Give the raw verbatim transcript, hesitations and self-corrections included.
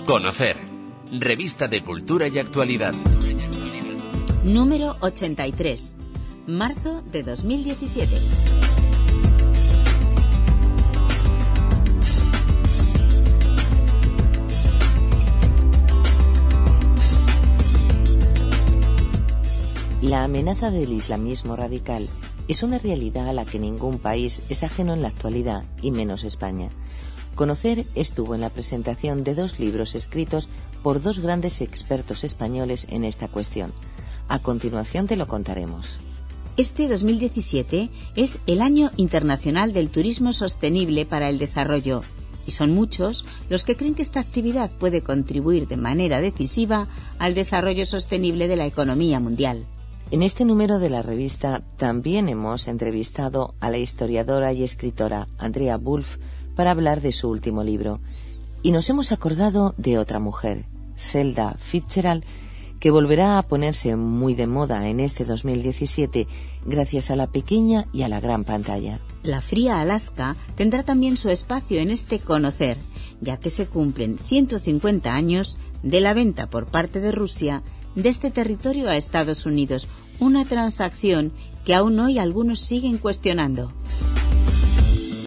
Conocer. Revista de Cultura y Actualidad. Número ochenta y tres. Marzo de dos mil diecisiete. La amenaza del islamismo radical es una realidad a la que ningún país es ajeno en la actualidad, y menos España. Conocer estuvo en la presentación de dos libros escritos por dos grandes expertos españoles en esta cuestión. A continuación te lo contaremos. Este dos mil diecisiete es el Año Internacional del Turismo Sostenible para el Desarrollo, y son muchos los que creen que esta actividad puede contribuir de manera decisiva al desarrollo sostenible de la economía mundial. En este número de la revista también hemos entrevistado a la historiadora y escritora Andrea Wulf para hablar de su último libro. Y nos hemos acordado de otra mujer, Zelda Fitzgerald, que volverá a ponerse muy de moda en este dos mil diecisiete gracias a la pequeña y a la gran pantalla. La fría Alaska tendrá también su espacio en este Conocer, ya que se cumplen ciento cincuenta años de la venta por parte de Rusia de este territorio a Estados Unidos, una transacción que aún hoy algunos siguen cuestionando.